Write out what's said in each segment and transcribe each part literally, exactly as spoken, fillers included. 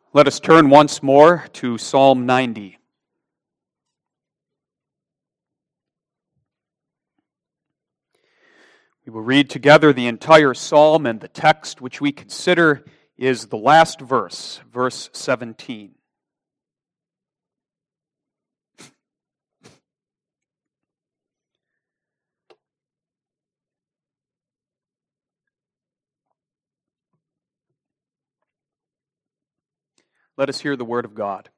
Let us turn once more to Psalm ninety. We will read together the entire psalm, and the text which we consider is the last verse, verse seventeen. Let us hear the word of God.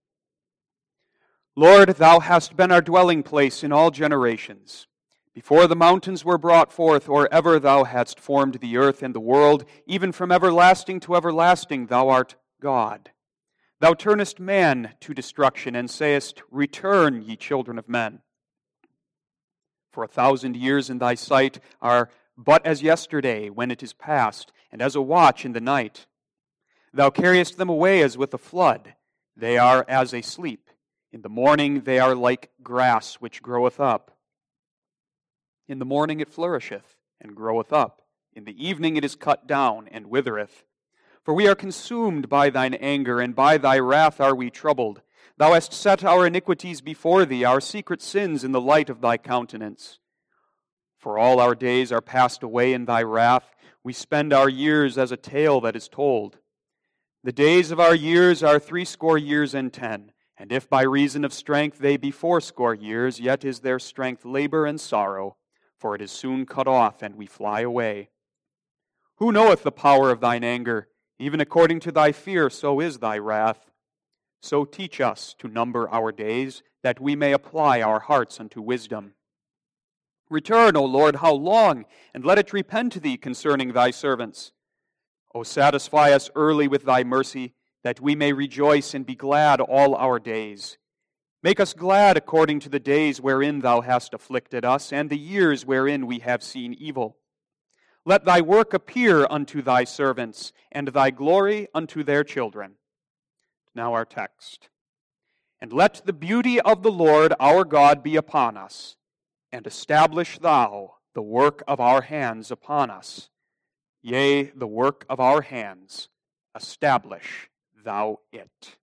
Lord, thou hast been our dwelling place in all generations. Before the mountains were brought forth, or ever thou hadst formed the earth and the world, even from everlasting to everlasting thou art God. Thou turnest man to destruction, and sayest, Return, ye children of men. For a thousand years in thy sight are but as yesterday when it is past, and as a watch in the night. Thou carriest them away as with a flood. They are as a sleep. In the morning they are like grass which groweth up. In the morning it flourisheth, and groweth up. In the evening it is cut down, and withereth. For we are consumed by thine anger, and by thy wrath are we troubled. Thou hast set our iniquities before thee, our secret sins in the light of thy countenance. For all our days are passed away in thy wrath. We spend our years as a tale that is told. The days of our years are threescore years and ten, and if by reason of strength they be fourscore years, yet is their strength labor and sorrow, for it is soon cut off, and we fly away. Who knoweth the power of thine anger? Even according to thy fear, so is thy wrath. So teach us to number our days, that we may apply our hearts unto wisdom. Return, O Lord, how long? And let it repent to thee concerning thy servants. O satisfy us early with thy mercy, that we may rejoice and be glad all our days. Make us glad according to the days wherein thou hast afflicted us, and the years wherein we have seen evil. Let thy work appear unto thy servants, and thy glory unto their children. Now our text. And let the beauty of the Lord our God be upon us, and establish thou the work of our hands upon us. Yea, the work of our hands, establish thou it.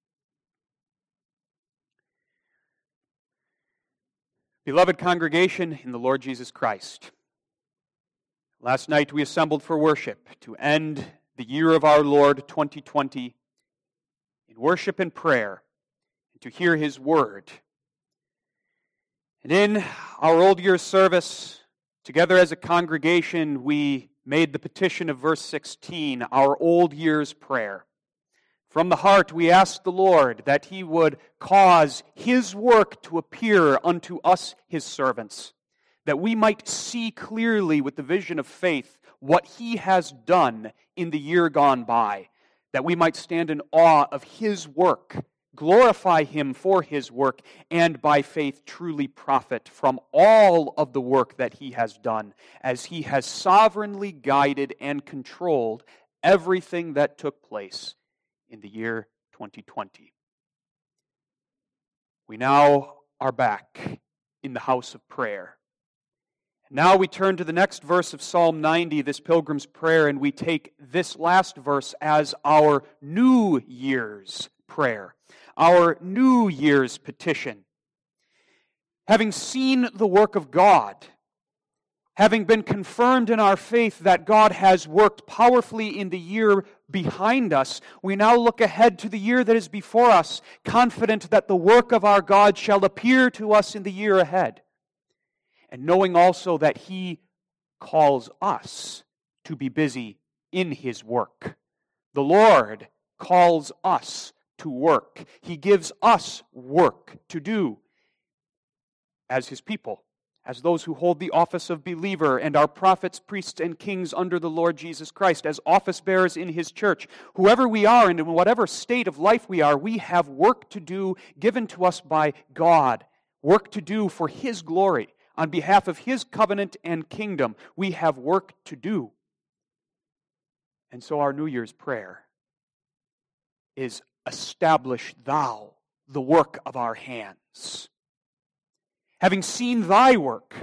Beloved congregation in the Lord Jesus Christ, last night we assembled for worship to end the year of our Lord twenty twenty in worship and prayer, and to hear His word. And in our old year's service, together as a congregation, we made the petition of verse sixteen, our old year's prayer. From the heart we asked the Lord that He would cause His work to appear unto us, His servants, that we might see clearly with the vision of faith what He has done in the year gone by, that we might stand in awe of His work, glorify Him for His work, and by faith truly profit from all of the work that He has done, as He has sovereignly guided and controlled everything that took place in the year twenty twenty. We now are back in the house of prayer. Now we turn to the next verse of Psalm ninety, this Pilgrim's Prayer, and we take this last verse as our New Year's prayer, our New Year's petition. Having seen the work of God, having been confirmed in our faith that God has worked powerfully in the year behind us, we now look ahead to the year that is before us, confident that the work of our God shall appear to us in the year ahead, and knowing also that He calls us to be busy in His work. The Lord calls us to work. He gives us work to do as His people, as those who hold the office of believer and are prophets, priests, and kings under the Lord Jesus Christ, as office bearers in His church. Whoever we are and in whatever state of life we are, we have work to do given to us by God, work to do for His glory. On behalf of His covenant and kingdom, we have work to do. And so our New Year's prayer is, establish thou the work of our hands. Having seen thy work,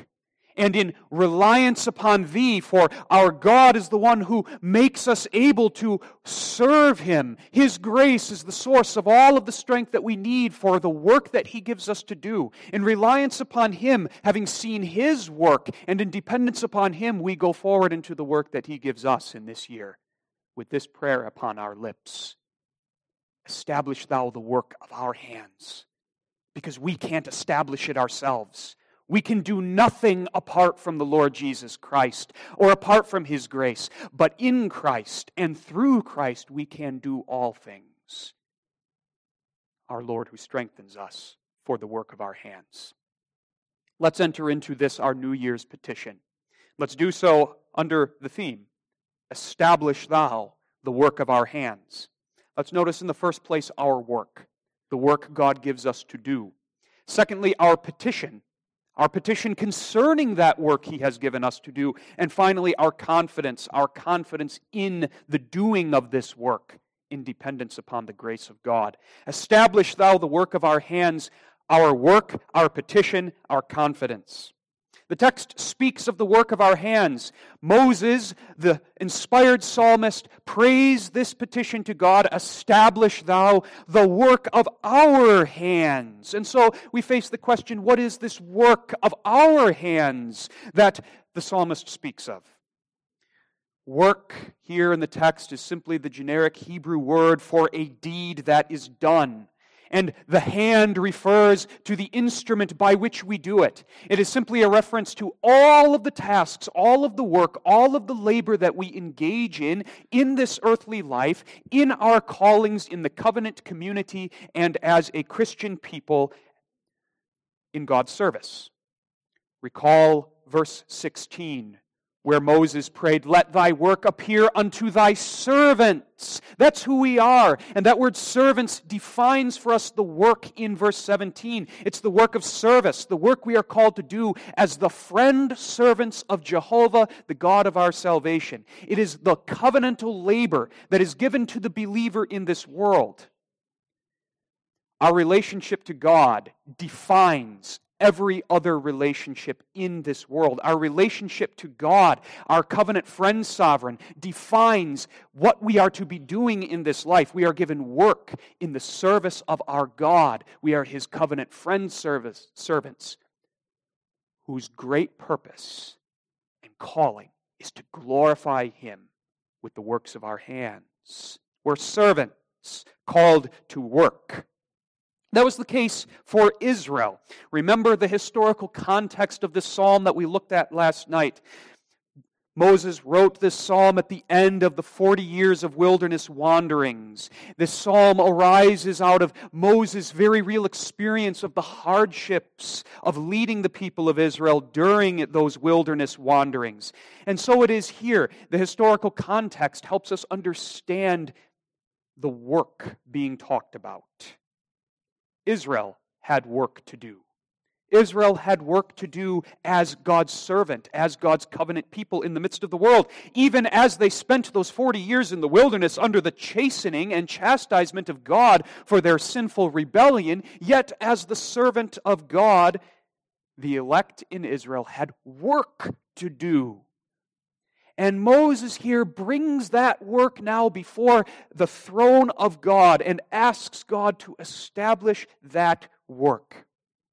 and in reliance upon Thee, for our God is the one who makes us able to serve Him. His grace is the source of all of the strength that we need for the work that He gives us to do. In reliance upon Him, having seen His work, and in dependence upon Him, we go forward into the work that He gives us in this year, with this prayer upon our lips. Establish Thou the work of our hands, because we can't establish it ourselves. We can do nothing apart from the Lord Jesus Christ or apart from His grace. But in Christ and through Christ we can do all things. Our Lord who strengthens us for the work of our hands. Let's enter into this, our New Year's petition. Let's do so under the theme, Establish Thou the work of our hands. Let's notice in the first place our work, the work God gives us to do. Secondly, our petition. Our petition concerning that work He has given us to do. And finally, our confidence, our confidence in the doing of this work in dependence upon the grace of God. Establish Thou the work of our hands, our work, our petition, our confidence. The text speaks of the work of our hands. Moses, the inspired psalmist, prays this petition to God, establish Thou the work of our hands. And so we face the question, what is this work of our hands that the psalmist speaks of? Work here in the text is simply the generic Hebrew word for a deed that is done. And the hand refers to the instrument by which we do it. It is simply a reference to all of the tasks, all of the work, all of the labor that we engage in in this earthly life, in our callings in the covenant community, and as a Christian people in God's service. Recall verse sixteen, where Moses prayed, let Thy work appear unto Thy servants. That's who we are. And that word servants defines for us the work in verse seventeen. It's the work of service, the work we are called to do as the friend servants of Jehovah, the God of our salvation. It is the covenantal labor that is given to the believer in this world. Our relationship to God defines every other relationship in this world. Our relationship to God, our covenant friend sovereign, defines what we are to be doing in this life. We are given work in the service of our God. We are His covenant friend service, servants, whose great purpose and calling is to glorify Him with the works of our hands. We're servants called to work. That was the case for Israel. Remember the historical context of this psalm that we looked at last night. Moses wrote this psalm at the end of the forty years of wilderness wanderings. This psalm arises out of Moses' very real experience of the hardships of leading the people of Israel during those wilderness wanderings. And so it is here. The historical context helps us understand the work being talked about. Israel had work to do. Israel had work to do as God's servant, as God's covenant people in the midst of the world. Even as they spent those forty years in the wilderness under the chastening and chastisement of God for their sinful rebellion, yet as the servant of God, the elect in Israel had work to do. And Moses here brings that work now before the throne of God and asks God to establish that work.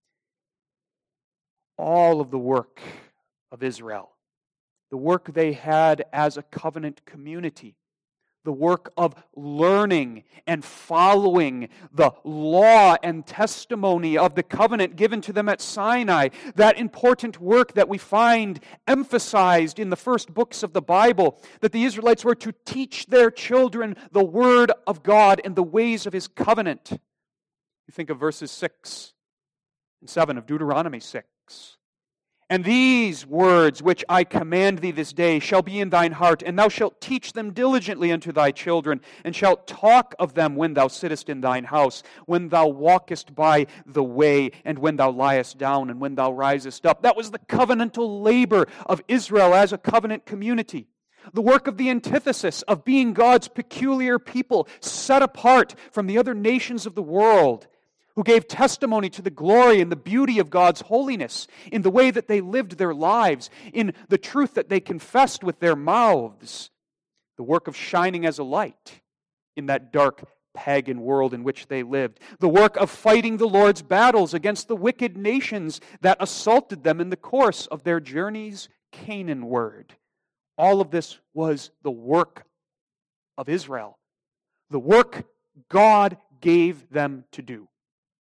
All of the work of Israel, the work they had as a covenant community, the work of learning and following the law and testimony of the covenant given to them at Sinai, that important work that we find emphasized in the first books of the Bible, that the Israelites were to teach their children the word of God and the ways of His covenant. You think of verses six and seven of Deuteronomy six. And these words which I command thee this day shall be in thine heart, and thou shalt teach them diligently unto thy children, and shalt talk of them when thou sittest in thine house, when thou walkest by the way, and when thou liest down, and when thou risest up. That was the covenantal labor of Israel as a covenant community. The work of the antithesis of being God's peculiar people, set apart from the other nations of the world, who gave testimony to the glory and the beauty of God's holiness in the way that they lived their lives, in the truth that they confessed with their mouths, the work of shining as a light in that dark pagan world in which they lived, the work of fighting the Lord's battles against the wicked nations that assaulted them in the course of their journeys Canaanward. All of this was the work of Israel, the work God gave them to do,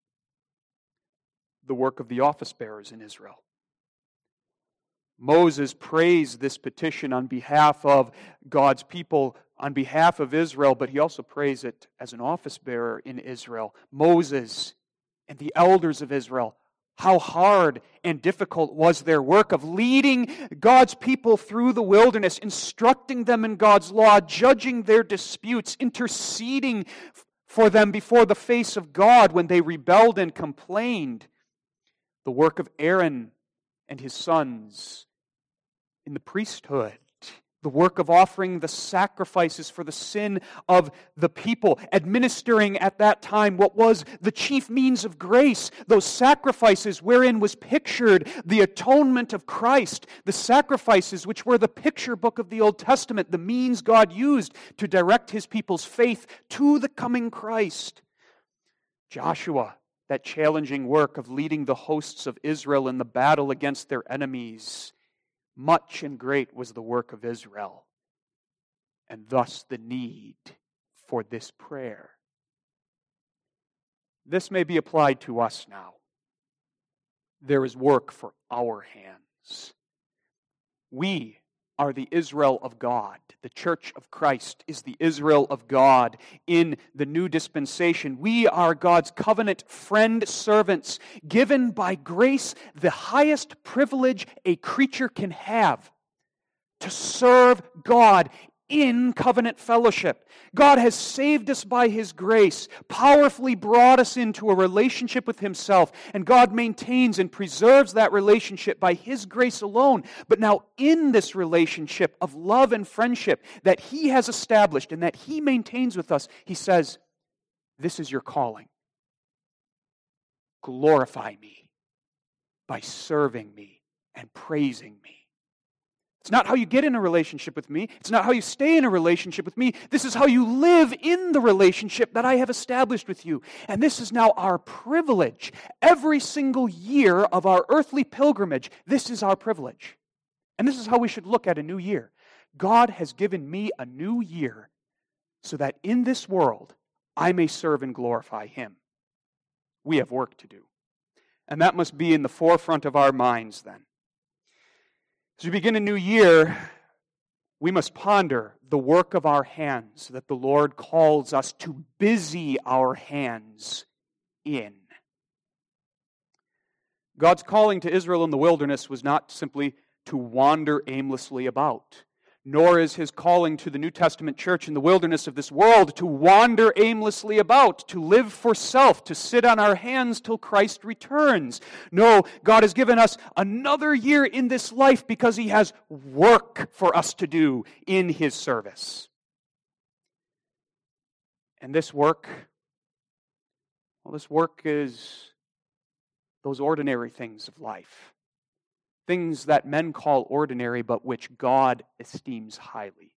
the work of the office bearers in Israel. Moses praised this petition on behalf of God's people, on behalf of Israel, but he also praised it as an office bearer in Israel. Moses and the elders of Israel, how hard and difficult was their work of leading God's people through the wilderness, instructing them in God's law, judging their disputes, interceding for them before the face of God when they rebelled and complained. The work of Aaron and his sons in the priesthood, the work of offering the sacrifices for the sin of the people, administering at that time what was the chief means of grace, those sacrifices wherein was pictured the atonement of Christ, the sacrifices which were the picture book of the Old Testament, the means God used to direct His people's faith to the coming Christ. Joshua, that challenging work of leading the hosts of Israel in the battle against their enemies. Much and great was the work of Israel, and thus the need for this prayer. This may be applied to us now. There is work for our hands. We are the Israel of God. The church of Christ is the Israel of God in the new dispensation. We are God's covenant friend servants, given by grace the highest privilege a creature can have, to serve God in covenant fellowship. God has saved us by His grace, powerfully brought us into a relationship with Himself, and God maintains and preserves that relationship by His grace alone. But now in this relationship of love and friendship that He has established and that He maintains with us, He says, this is your calling. Glorify me by serving me and praising me. It's not how you get in a relationship with me. It's not how you stay in a relationship with me. This is how you live in the relationship that I have established with you. And this is now our privilege. Every single year of our earthly pilgrimage, this is our privilege. And this is how we should look at a new year. God has given me a new year so that in this world I may serve and glorify Him. We have work to do. And that must be in the forefront of our minds then. As we begin a new year, we must ponder the work of our hands that the Lord calls us to busy our hands in. God's calling to Israel in the wilderness was not simply to wander aimlessly about, nor is His calling to the New Testament church in the wilderness of this world to wander aimlessly about, to live for self, to sit on our hands till Christ returns. No, God has given us another year in this life because He has work for us to do in His service. And this work, well, this work is those ordinary things of life. Things that men call ordinary, but which God esteems highly.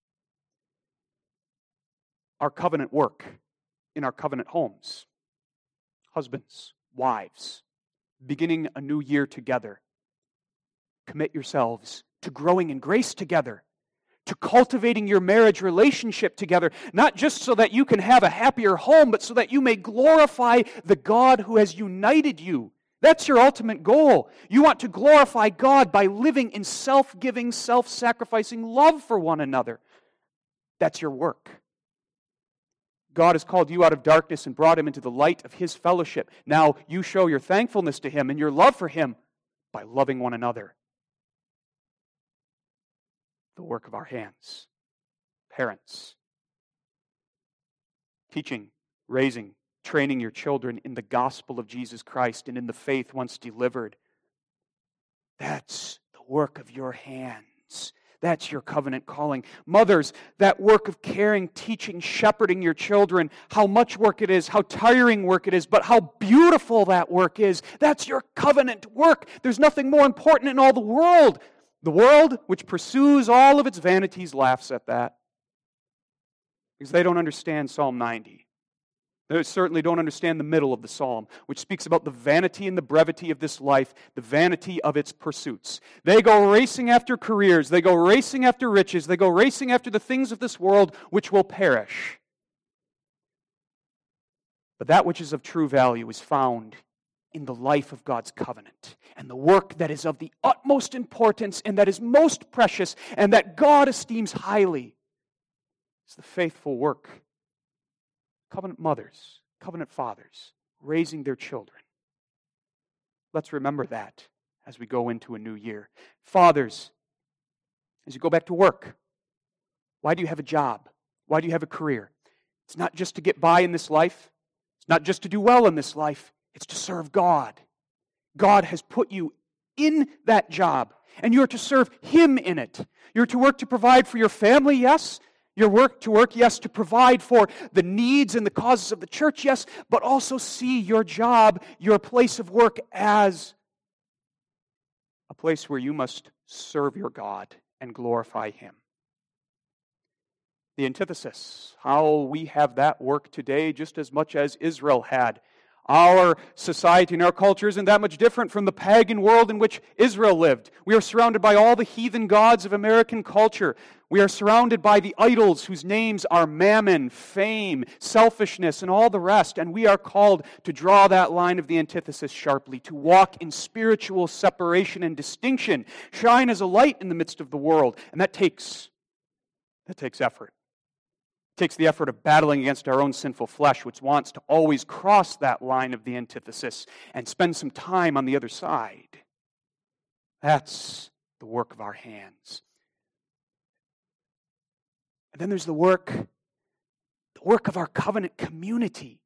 Our covenant work in our covenant homes. Husbands, wives, beginning a new year together. Commit yourselves to growing in grace together, to cultivating your marriage relationship together, not just so that you can have a happier home, but so that you may glorify the God who has united you. That's your ultimate goal. You want to glorify God by living in self-giving, self-sacrificing love for one another. That's your work. God has called you out of darkness and brought him into the light of His fellowship. Now you show your thankfulness to Him and your love for Him by loving one another. The work of our hands. Parents. Teaching, raising, training your children in the gospel of Jesus Christ and in the faith once delivered. That's the work of your hands. That's your covenant calling. Mothers, that work of caring, teaching, shepherding your children, how much work it is, how tiring work it is, but how beautiful that work is. That's your covenant work. There's nothing more important in all the world. The world, which pursues all of its vanities, laughs at that because they don't understand Psalm ninety. They certainly don't understand the middle of the psalm, which speaks about the vanity and the brevity of this life, the vanity of its pursuits. They go racing after careers, they go racing after riches, they go racing after the things of this world which will perish. But that which is of true value is found in the life of God's covenant, and the work that is of the utmost importance and that is most precious and that God esteems highly is the faithful work. Covenant mothers, covenant fathers, raising their children. Let's remember that as we go into a new year. Fathers, as you go back to work, why do you have a job? Why do you have a career? It's not just to get by in this life. It's not just to do well in this life. It's to serve God. God has put you in that job, and you're to serve Him in it. You're to work to provide for your family, yes. Your work to work, yes, to provide for the needs and the causes of the church, yes, but also see your job, your place of work as a place where you must serve your God and glorify Him. The antithesis, how we have that work today just as much as Israel had. Our society and our culture isn't that much different from the pagan world in which Israel lived. We are surrounded by all the heathen gods of American culture. We are surrounded by the idols whose names are mammon, fame, selfishness, and all the rest. And we are called to draw that line of the antithesis sharply, to walk in spiritual separation and distinction, shine as a light in the midst of the world. And that takes, that takes effort. It takes the effort of battling against our own sinful flesh, which wants to always cross that line of the antithesis and spend some time on the other side. That's the work of our hands. And then there's the work, the work of our covenant community.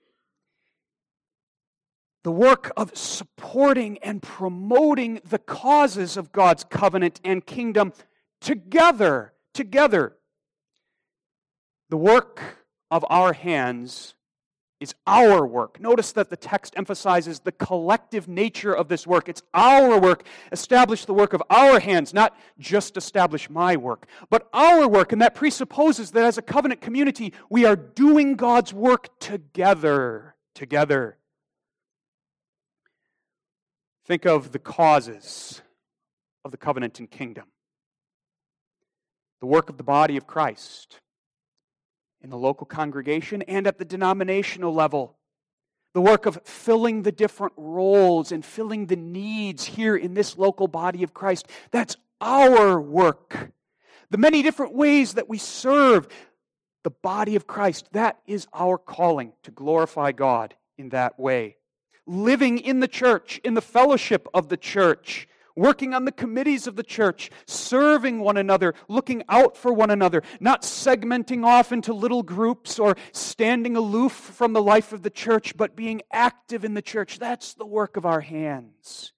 The work of supporting and promoting the causes of God's covenant and kingdom together, together. The work of our hands is our work. Notice that the text emphasizes the collective nature of this work. It's our work. Establish the work of our hands, not just establish my work, but our work. And that presupposes that as a covenant community, we are doing God's work together. Together. Think of the causes of the covenant and kingdom. The work of the body of Christ in the local congregation and at the denominational level. The work of filling the different roles and filling the needs here in this local body of Christ. That's our work. The many different ways that we serve the body of Christ, that is our calling to glorify God in that way. Living in the church, in the fellowship of the church, working on the committees of the church, serving one another, looking out for one another, not segmenting off into little groups or standing aloof from the life of the church, but being active in the church. That's the work of our hands.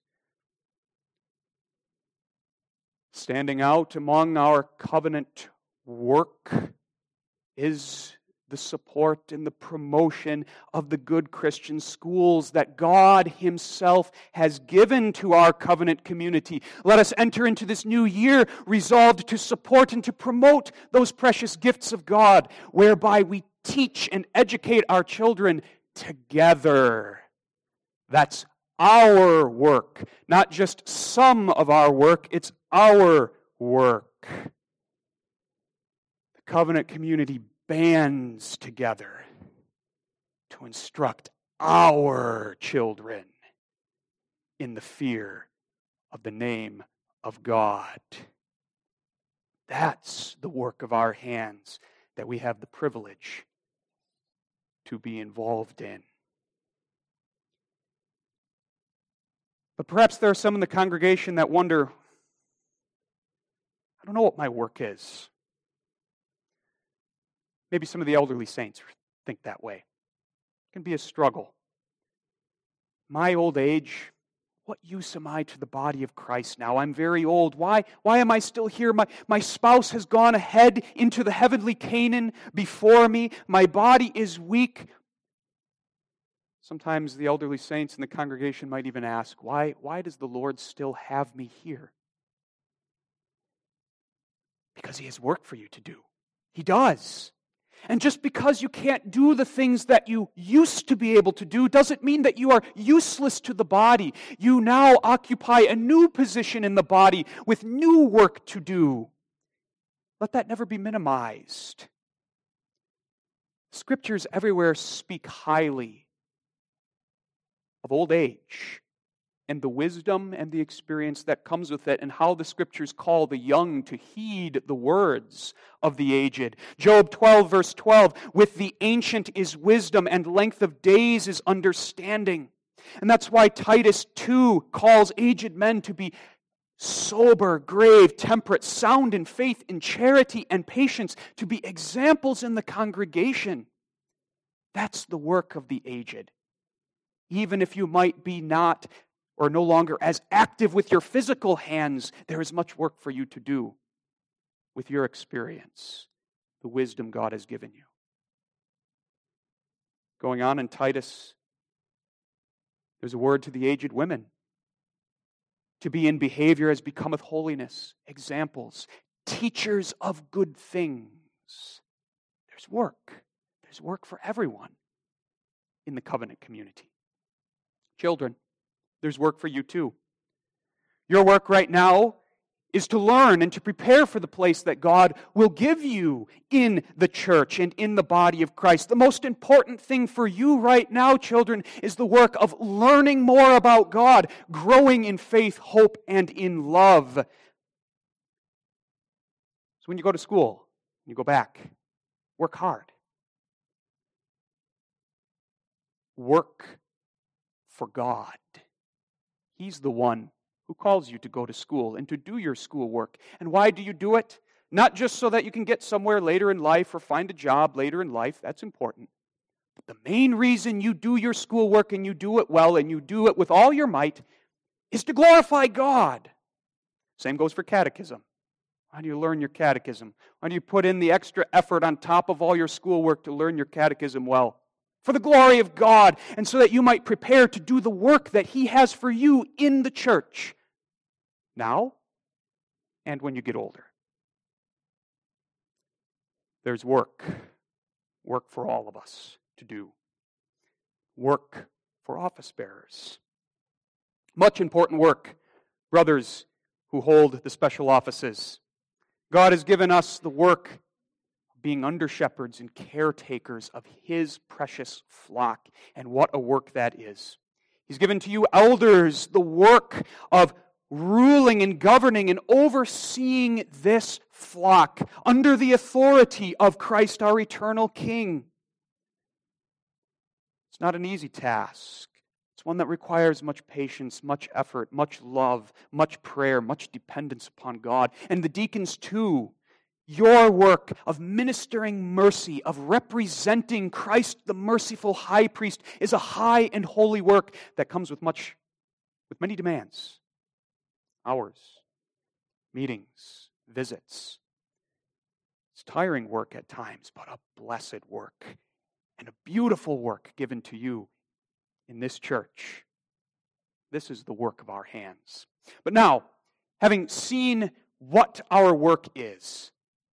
Standing out among our covenant work is the support and the promotion of the good Christian schools that God Himself has given to our covenant community. Let us enter into this new year resolved to support and to promote those precious gifts of God, whereby we teach and educate our children together. That's our work, not just some of our work, it's our work. The covenant community bands together to instruct our children in the fear of the name of God. That's the work of our hands that we have the privilege to be involved in. But perhaps there are some in the congregation that wonder, I don't know what my work is. Maybe some of the elderly saints think that way. It can be a struggle. My old age, what use am I to the body of Christ now? I'm very old. Why, why am I still here? My, my spouse has gone ahead into the heavenly Canaan before me. My body is weak. Sometimes the elderly saints in the congregation might even ask, why, why does the Lord still have me here? Because He has work for you to do. He does. And just because you can't do the things that you used to be able to do doesn't mean that you are useless to the body. You now occupy a new position in the body with new work to do. Let that never be minimized. Scriptures everywhere speak highly of old age and the wisdom and the experience that comes with it, and how the Scriptures call the young to heed the words of the aged. Job twelve, verse twelve, with the ancient is wisdom, and length of days is understanding. And that's why Titus two calls aged men to be sober, grave, temperate, sound in faith, in charity, and patience, to be examples in the congregation. That's the work of the aged. Even if you might be not or no longer as active with your physical hands, there is much work for you to do with your experience, the wisdom God has given you. Going on in Titus, there's a word to the aged women. To be in behavior as becometh holiness, examples, teachers of good things. There's work. There's work for everyone in the covenant community. Children, there's work for you too. Your work right now is to learn and to prepare for the place that God will give you in the church and in the body of Christ. The most important thing for you right now, children, is the work of learning more about God, growing in faith, hope, and in love. So when you go to school, you go back, work hard. Work for God. He's the one who calls you to go to school and to do your schoolwork. And why do you do it? Not just so that you can get somewhere later in life or find a job later in life. That's important. But the main reason you do your schoolwork and you do it well and you do it with all your might is to glorify God. Same goes for catechism. Why do you learn your catechism? Why do you put in the extra effort on top of all your schoolwork to learn your catechism well? For the glory of God, and so that you might prepare to do the work that He has for you in the church, now and when you get older. There's work, work for all of us to do. Work for office bearers. Much important work, brothers who hold the special offices. God has given us the work being under-shepherds and caretakers of His precious flock. And what a work that is. He's given to you elders the work of ruling and governing and overseeing this flock under the authority of Christ our eternal King. It's not an easy task. It's one that requires much patience, much effort, much love, much prayer, much dependence upon God. And the deacons too. Your work of ministering mercy, of representing Christ the merciful high priest, is a high and holy work that comes with much, with many demands. Hours, meetings, visits. It's tiring work at times, but a blessed work and a beautiful work given to you in this church. This is the work of our hands. But now, having seen what our work is,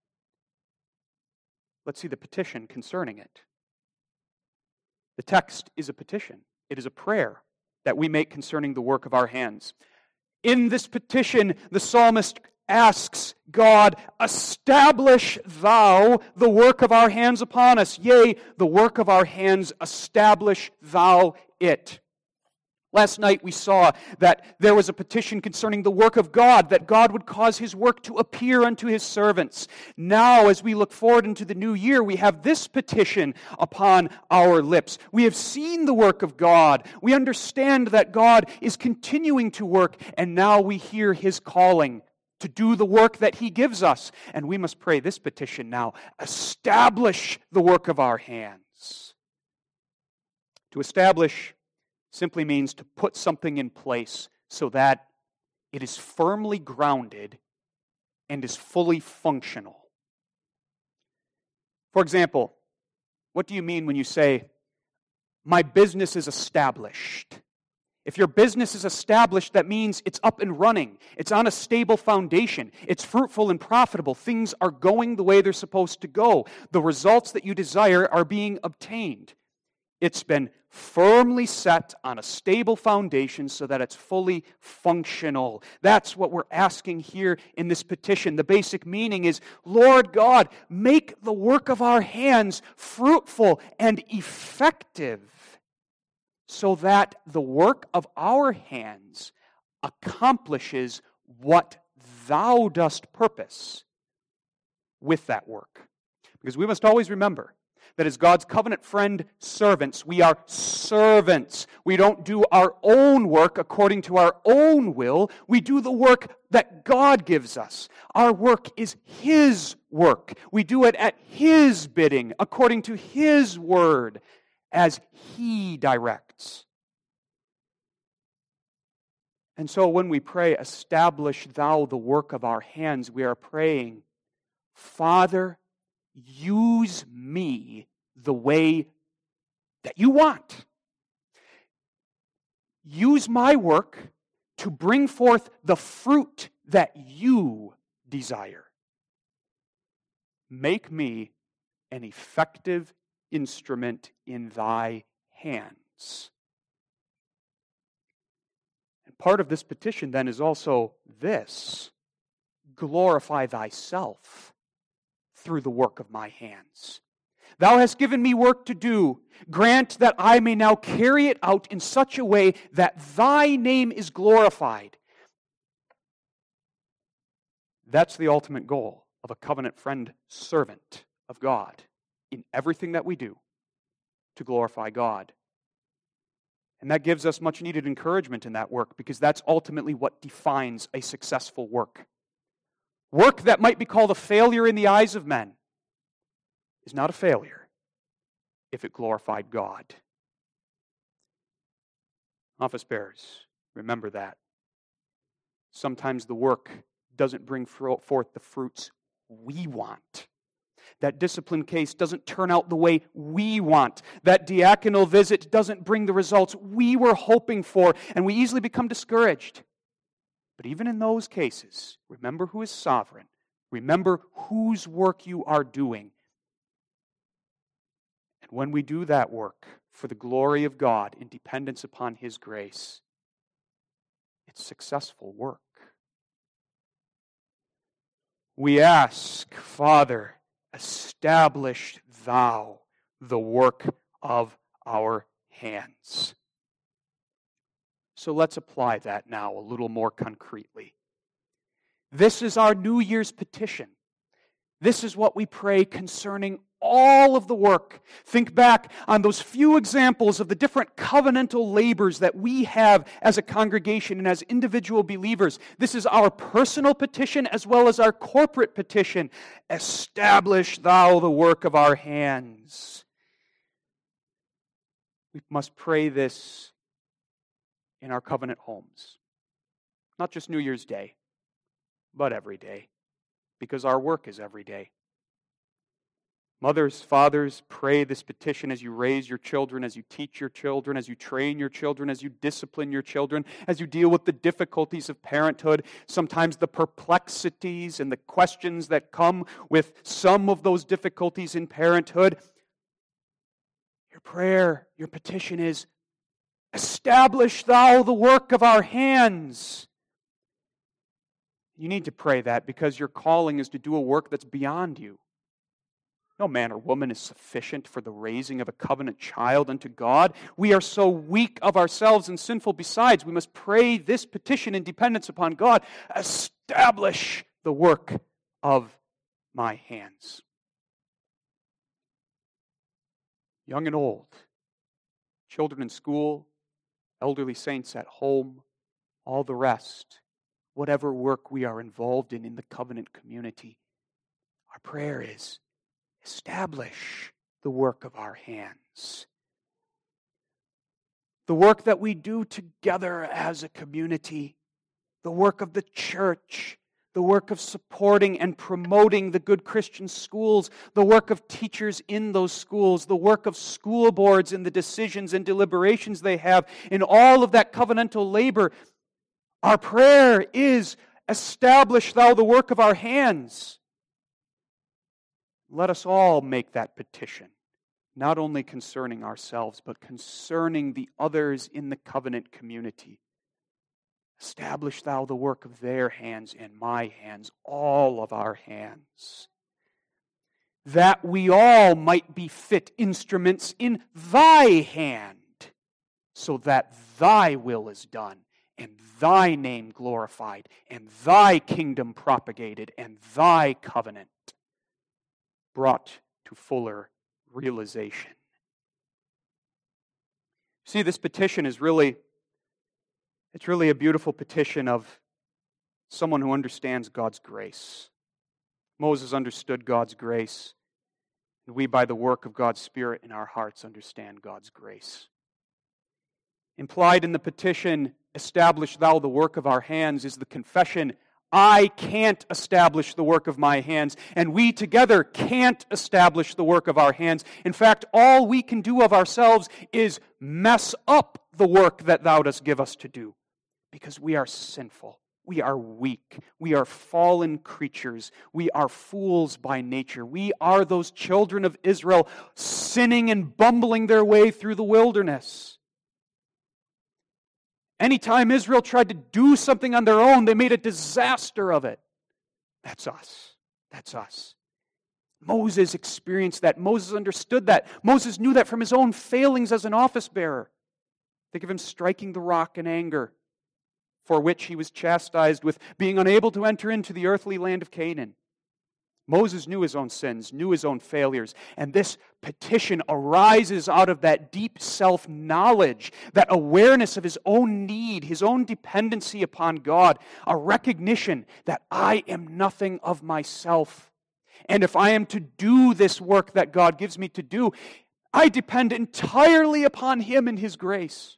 let's see the petition concerning it. The text is a petition. It is a prayer that we make concerning the work of our hands. In this petition, the psalmist asks God, establish thou the work of our hands upon us. Yea, the work of our hands, establish thou it. Last night we saw that there was a petition concerning the work of God, that God would cause His work to appear unto His servants. Now, as we look forward into the new year, we have this petition upon our lips. We have seen the work of God. We understand that God is continuing to work, and now we hear His calling to do the work that He gives us. And we must pray this petition now. Establish the work of our hands. To establish simply means to put something in place so that it is firmly grounded and is fully functional. For example, what do you mean when you say, my business is established? If your business is established, that means it's up and running. It's on a stable foundation. It's fruitful and profitable. Things are going the way they're supposed to go. The results that you desire are being obtained. It's been firmly set on a stable foundation so that it's fully functional. That's what we're asking here in this petition. The basic meaning is, Lord God, make the work of our hands fruitful and effective, so that the work of our hands accomplishes what thou dost purpose with that work. Because we must always remember that as God's covenant friend servants, we are servants. We don't do our own work according to our own will. We do the work that God gives us. Our work is His work. We do it at His bidding, according to His word, as He directs. And so when we pray, establish thou the work of our hands, we are praying, Father, use me the way that you want. Use my work to bring forth the fruit that you desire. Make me an effective instrument in thy hands. And part of this petition then is also this: glorify thyself through the work of my hands. Thou hast given me work to do. Grant that I may now carry it out in such a way that thy name is glorified. That's the ultimate goal of a covenant friend servant of God, in everything that we do, to glorify God. And that gives us much needed encouragement in that work, because that's ultimately what defines a successful work. Work that might be called a failure in the eyes of men is not a failure if it glorified God. Office bearers, remember that. Sometimes the work doesn't bring forth the fruits we want. That discipline case doesn't turn out the way we want. That diaconal visit doesn't bring the results we were hoping for, and we easily become discouraged. But even in those cases, remember who is sovereign. Remember whose work you are doing. And when we do that work for the glory of God in dependence upon His grace, it's successful work. We ask, Father, establish thou the work of our hands. So let's apply that now a little more concretely. This is our New Year's petition. This is what we pray concerning all of the work. Think back on those few examples of the different covenantal labors that we have as a congregation and as individual believers. This is our personal petition as well as our corporate petition. Establish thou the work of our hands. We must pray this in our covenant homes. Not just New Year's Day, but every day, because our work is every day. Mothers, fathers, pray this petition as you raise your children, as you teach your children, as you train your children, as you discipline your children, as you deal with the difficulties of parenthood, sometimes the perplexities and the questions that come with some of those difficulties in parenthood. Your prayer, your petition is, establish thou the work of our hands. You need to pray that because your calling is to do a work that's beyond you. No man or woman is sufficient for the raising of a covenant child unto God. We are so weak of ourselves and sinful besides. We must pray this petition in dependence upon God. Establish the work of my hands. Young and old, children in school, elderly saints at home, all the rest, whatever work we are involved in in the covenant community, our prayer is, establish the work of our hands. the work that we do together as a community, the work of the church, the work of supporting and promoting the good Christian schools, the work of teachers in those schools, the work of school boards and the decisions and deliberations they have, in all of that covenantal labor, our prayer is, establish thou the work of our hands. Let us all make that petition, not only concerning ourselves, but concerning the others in the covenant community. Establish thou the work of their hands and my hands, all of our hands, that we all might be fit instruments in thy hand, so that thy will is done, and thy name glorified, and thy kingdom propagated, and thy covenant brought to fuller realization. See, this petition is really, it's really a beautiful petition of someone who understands God's grace. Moses understood God's grace, and we, by the work of God's Spirit in our hearts, understand God's grace. Implied in the petition, establish thou the work of our hands, is the confession, I can't establish the work of my hands, and we together can't establish the work of our hands. In fact, all we can do of ourselves is mess up the work that thou dost give us to do, because we are sinful, we are weak, we are fallen creatures, we are fools by nature. We are those children of Israel sinning and bumbling their way through the wilderness. Anytime Israel tried to do something on their own, they made a disaster of it. That's us. That's us. Moses experienced that. Moses understood that. Moses knew that from his own failings as an office bearer. Think of him striking the rock in anger, for which he was chastised with being unable to enter into the earthly land of Canaan. Moses knew his own sins, knew his own failures, and this petition arises out of that deep self-knowledge, that awareness of his own need, his own dependency upon God, a recognition that I am nothing of myself. And if I am to do this work that God gives me to do, I depend entirely upon Him and His grace.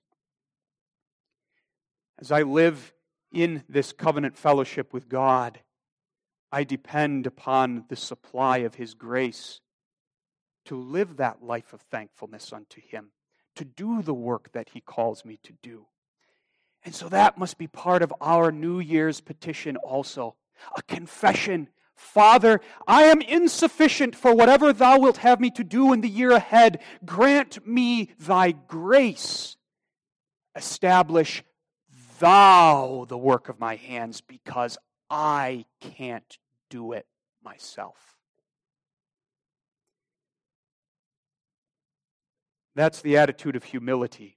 As I live in this covenant fellowship with God, I depend upon the supply of His grace to live that life of thankfulness unto Him, to do the work that He calls me to do. And so that must be part of our New Year's petition also, a confession. Father, I am insufficient for whatever Thou wilt have me to do in the year ahead. Grant me Thy grace. Establish Thou the work of my hands, because I can't do it myself. That's the attitude of humility,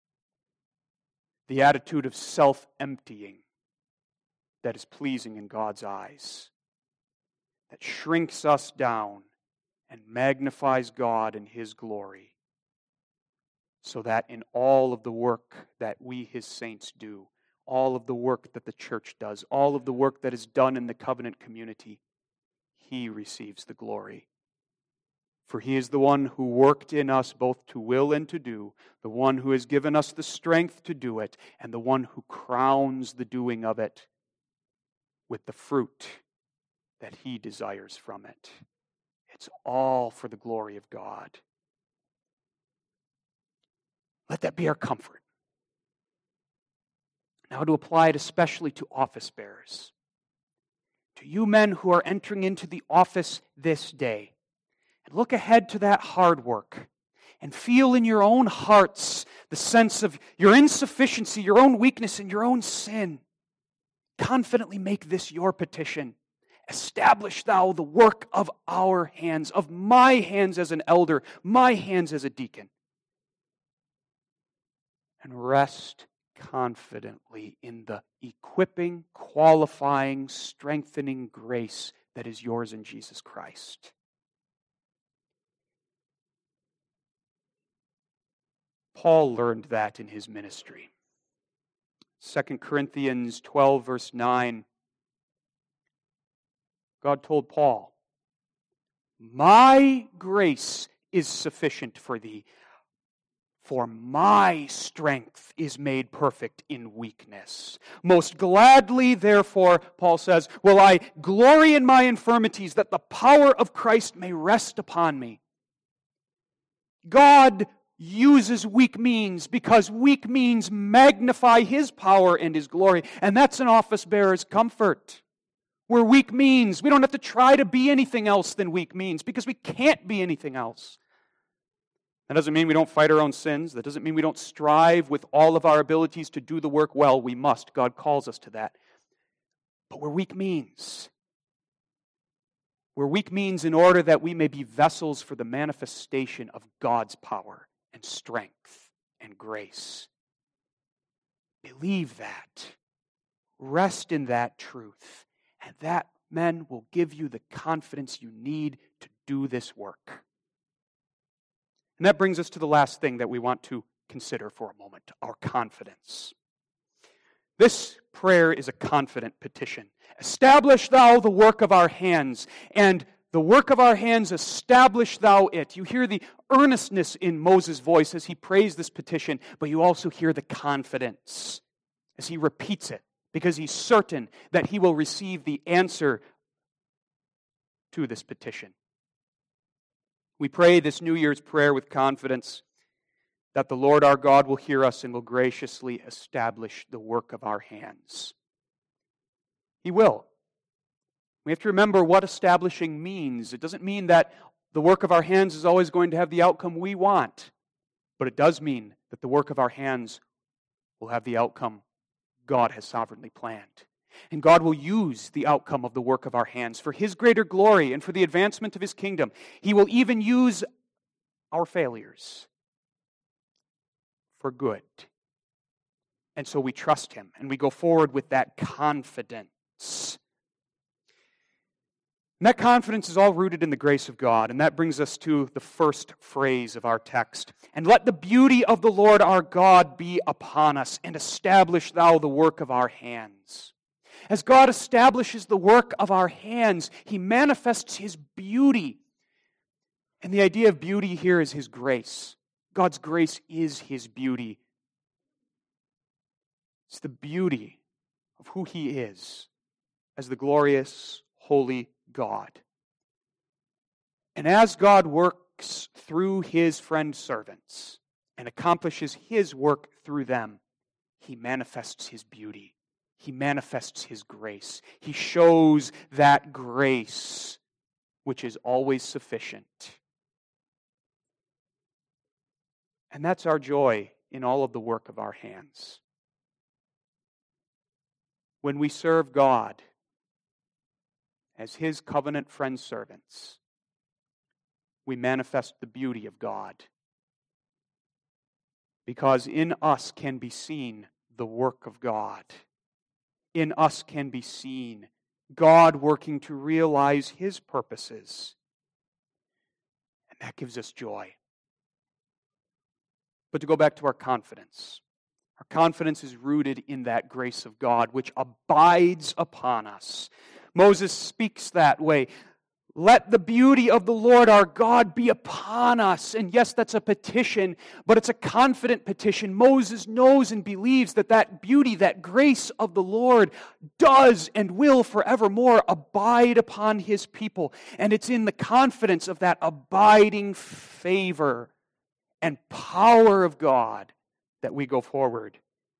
the attitude of self-emptying that is pleasing in God's eyes, that shrinks us down and magnifies God in His glory, so that in all of the work that we, His saints, do, all of the work that the church does, all of the work that is done in the covenant community, He receives the glory. For He is the one who worked in us both to will and to do, the one who has given us the strength to do it, and the one who crowns the doing of it with the fruit that He desires from it. It's all for the glory of God. Let that be our comfort. Now, to apply it especially to office bearers, to you men who are entering into the office this day, and look ahead to that hard work, and feel in your own hearts the sense of your insufficiency, your own weakness, and your own sin. Confidently make this your petition. Establish thou the work of our hands, of my hands as an elder, my hands as a deacon. And rest confidently in the equipping, qualifying, strengthening grace that is yours in Jesus Christ. Paul learned that in his ministry. Second Corinthians twelve, verse nine. God told Paul, "My grace is sufficient for thee, For my strength is made perfect in weakness. Most gladly, therefore, Paul says, will I glory in my infirmities, that the power of Christ may rest upon me. God uses weak means because weak means magnify His power and His glory, and that's an office bearer's comfort. We're weak means. We don't have to try to be anything else than weak means because we can't be anything else. That doesn't mean we don't fight our own sins. That doesn't mean we don't strive with all of our abilities to do the work well. We must. God calls us to that. But we're weak means. We're weak means in order that we may be vessels for the manifestation of God's power and strength and grace. Believe that. Rest in that truth. And that, men, will give you the confidence you need to do this work. And that brings us to the last thing that we want to consider for a moment, our confidence. This prayer is a confident petition. Establish thou the work of our hands, and the work of our hands establish thou it. You hear the earnestness in Moses' voice as he prays this petition, but you also hear the confidence as he repeats it, because he's certain that he will receive the answer to this petition. We pray this New Year's prayer with confidence that the Lord our God will hear us and will graciously establish the work of our hands. He will. We have to remember what establishing means. It doesn't mean that the work of our hands is always going to have the outcome we want, but it does mean that the work of our hands will have the outcome God has sovereignly planned. And God will use the outcome of the work of our hands for His greater glory and for the advancement of His kingdom. He will even use our failures for good. And so we trust Him and we go forward with that confidence. And that confidence is all rooted in the grace of God. And that brings us to the first phrase of our text. And let the beauty of the Lord our God be upon us, and establish thou the work of our hands. As God establishes the work of our hands, He manifests His beauty. And the idea of beauty here is His grace. God's grace is His beauty. It's the beauty of who He is as the glorious, holy God. And as God works through His friend servants and accomplishes His work through them, He manifests His beauty. He manifests His grace. He shows that grace which is always sufficient. And that's our joy in all of the work of our hands. When we serve God as His covenant friend servants, we manifest the beauty of God. Because in us can be seen the work of God. In us can be seen God working to realize His purposes. And that gives us joy. But to go back to our confidence, our confidence is rooted in that grace of God which abides upon us. Moses speaks that way. Let the beauty of the Lord our God be upon us. And yes, that's a petition, but it's a confident petition. Moses knows and believes that that beauty, that grace of the Lord does and will forevermore abide upon His people. And it's in the confidence of that abiding favor and power of God that we go forward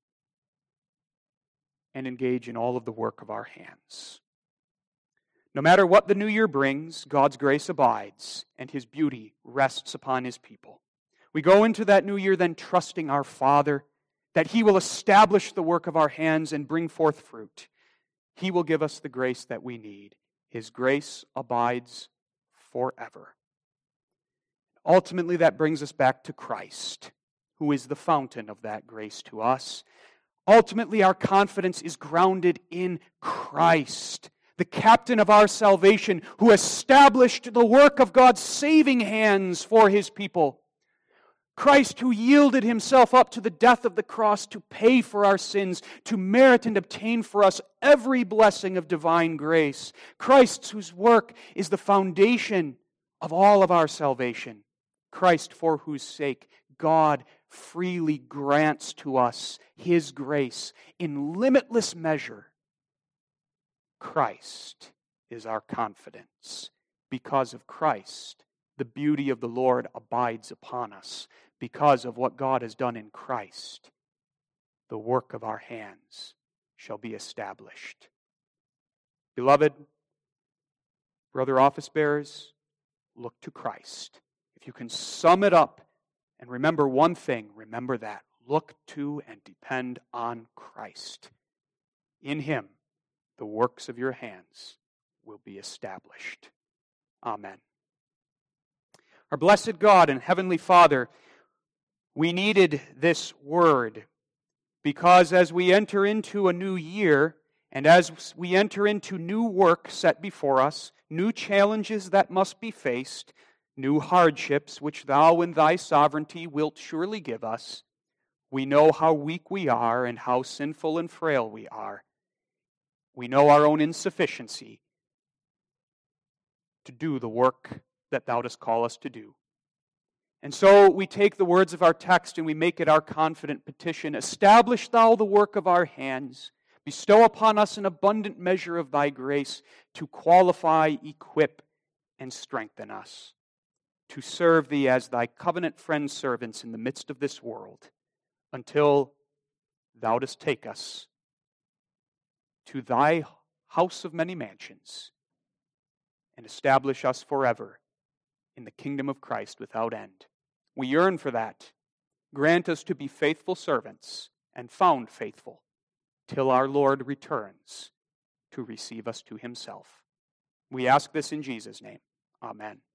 and engage in all of the work of our hands. No matter what the new year brings, God's grace abides and His beauty rests upon His people. We go into that new year then trusting our Father that He will establish the work of our hands and bring forth fruit. He will give us the grace that we need. His grace abides forever. Ultimately, that brings us back to Christ, who is the fountain of that grace to us. Ultimately, our confidence is grounded in Christ, the captain of our salvation, who established the work of God's saving hands for His people. Christ, who yielded Himself up to the death of the cross to pay for our sins, to merit and obtain for us every blessing of divine grace. Christ, whose work is the foundation of all of our salvation. Christ, for whose sake God freely grants to us His grace in limitless measure. Christ is our confidence. Because of Christ, the beauty of the Lord abides upon us. Because of what God has done in Christ, the work of our hands shall be established. Beloved, brother office bearers, look to Christ. If you can sum it up and remember one thing, remember that. Look to and depend on Christ. In Him, the works of your hands will be established. Amen. Our blessed God and Heavenly Father, we needed this word because as we enter into a new year and as we enter into new work set before us, new challenges that must be faced, new hardships which Thou in Thy sovereignty wilt surely give us, we know how weak we are and how sinful and frail we are. We know our own insufficiency to do the work that Thou dost call us to do. And so we take the words of our text and we make it our confident petition. Establish Thou the work of our hands. Bestow upon us an abundant measure of Thy grace to qualify, equip, and strengthen us to serve Thee as Thy covenant friend servants in the midst of this world until Thou dost take us to Thy house of many mansions and establish us forever in the kingdom of Christ without end. We yearn for that. Grant us to be faithful servants and found faithful till our Lord returns to receive us to Himself. We ask this in Jesus' name. Amen.